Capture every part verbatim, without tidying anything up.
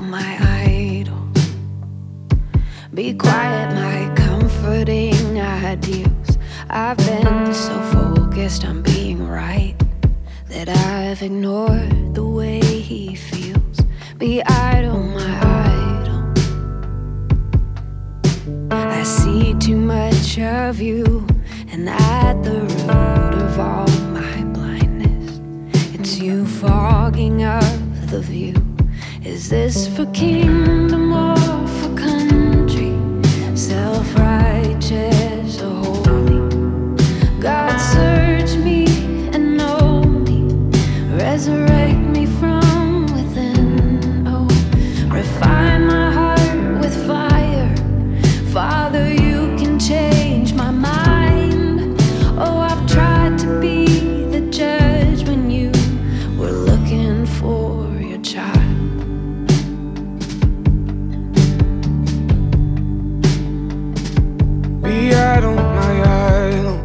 my idols. Be quiet, my comforting ideals. I've been so focused on being right that I've ignored the way he feels. Be idle, my idol. I see too much of you, and at the root of all my blindness, it's you fogging up the view. Is this for kingdom or for country? Self-righteous or holy? God, search me and know me. Resurrect me from within. Oh, refine my heart with fire. Father, you can change my mind. Oh, I've tried to be the judge when you were looking for your child. Be idle, my idol.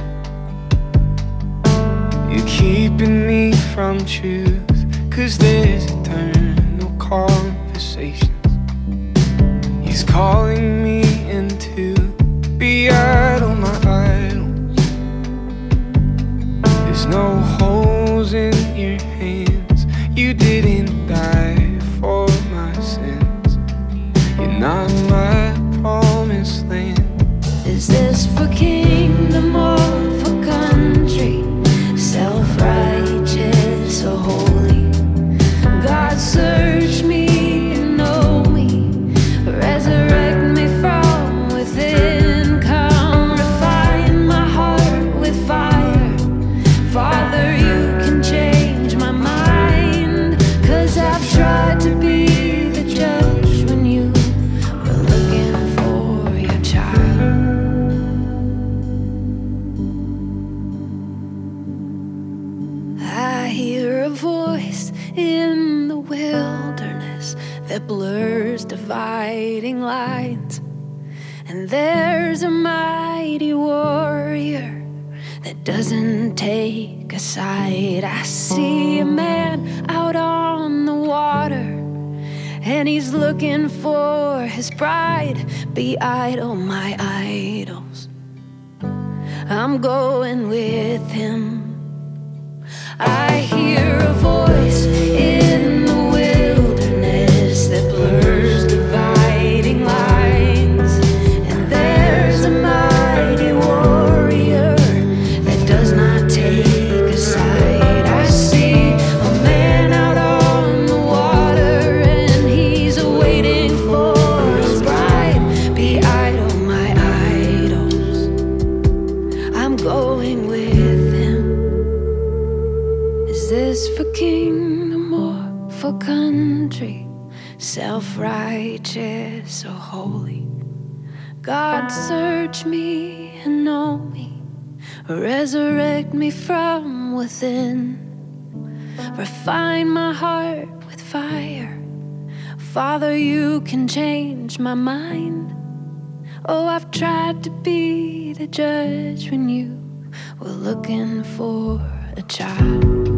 You're keeping me from truth, 'cause there's eternal conversations He's calling me into. Be idle, my idols. There's no holes in your hands. You didn't die for my sins. You're not my promised land. Is this for kingdom or for country? Self-righteous or holy? God, search me and know me. Resurrect me from within. Come, refine my heart with fire. Father, you can change my mind. 'Cause I've tried to be the judge when you were looking for your child. I hear a voice in the wilderness that blurs dividing lines. And there's a mighty warrior that doesn't take a side. I see a man out on the water, and he's looking for his bride. Be idle, my idols. I'm going with him. I hear a voice in the wilderness that blurs dividing lines. And there's a mighty warrior that does not take a side. I see a man out on the water, and he's waiting for his bride. Be idle, my idols. I'm going with him. Is this for kingdom or for country? Self-righteous or holy? God, search me and know me. Resurrect me from within. Refine my heart with fire. Father, you can change my mind. Oh, I've tried to be the judge when you were looking for a child.